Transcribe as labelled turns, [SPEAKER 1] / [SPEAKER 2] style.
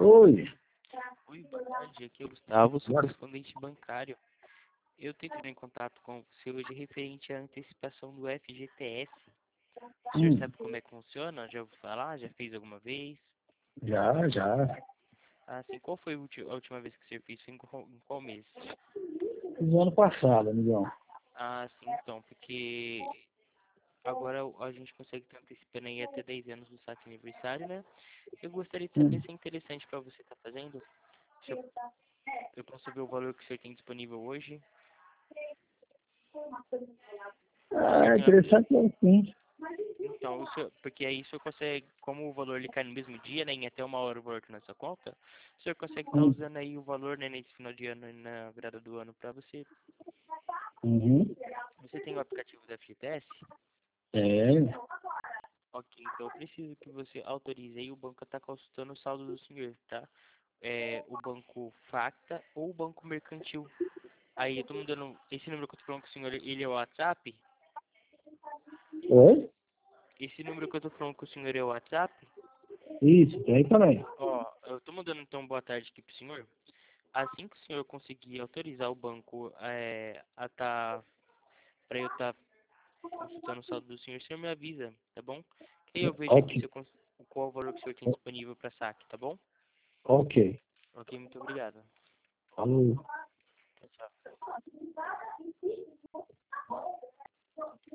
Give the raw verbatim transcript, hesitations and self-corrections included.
[SPEAKER 1] Oi,
[SPEAKER 2] Oi, boa tarde. Aqui é o Gustavo, sou
[SPEAKER 1] boa-
[SPEAKER 2] correspondente bancário. Eu tenho que entrar em contato com você hoje referente à antecipação do F G T S. O senhor
[SPEAKER 1] hum,
[SPEAKER 2] sabe como é que funciona? Já ouviu falar? Já fez alguma vez?
[SPEAKER 1] já, já.
[SPEAKER 2] Ah, sim. Qual foi a ulti- a última vez que o senhor fez? Foi em qual, em qual mês?
[SPEAKER 1] No ano passado, amigão.
[SPEAKER 2] Ah, sim, então, porque agora a gente consegue estar antecipando aí até dez anos do saque aniversário, né? Eu gostaria de saber
[SPEAKER 1] Hum.
[SPEAKER 2] se é interessante para você estar fazendo. Se eu, eu posso ver o valor que o senhor tem disponível hoje. A
[SPEAKER 1] Ah,
[SPEAKER 2] senhor
[SPEAKER 1] é
[SPEAKER 2] tem uma
[SPEAKER 1] interessante assim.
[SPEAKER 2] Então, o senhor, porque aí o senhor consegue, como o valor ele cai no mesmo dia, né, em até uma hora o valor na sua conta, o senhor consegue estar
[SPEAKER 1] Hum.
[SPEAKER 2] usando aí o valor, né, nesse final de ano, e na virada do ano, para você.
[SPEAKER 1] Uhum.
[SPEAKER 2] Você tem o aplicativo da F G T S?
[SPEAKER 1] É,
[SPEAKER 2] Ok, então eu preciso que você autorize aí o banco a estar consultando o saldo do senhor, tá? É, o banco Facta ou o banco Mercantil. Aí eu tô mandando, esse número que eu tô falando com o senhor, ele é o WhatsApp?
[SPEAKER 1] oi?
[SPEAKER 2] Esse número que eu tô falando com o senhor é o WhatsApp?
[SPEAKER 1] Isso, tem também.
[SPEAKER 2] Ó, eu tô mandando então boa tarde aqui pro senhor. Assim que o senhor conseguir autorizar o banco é, a tá, para eu estar consultando o saldo do senhor, o senhor me avisa, tá bom? Que aí eu vejo
[SPEAKER 1] Ok,
[SPEAKER 2] aqui se eu cons- qual o valor que o senhor tem disponível para saque, tá bom?
[SPEAKER 1] ok.
[SPEAKER 2] Ok, muito obrigado.
[SPEAKER 1] Falou.
[SPEAKER 2] Tchau, tchau.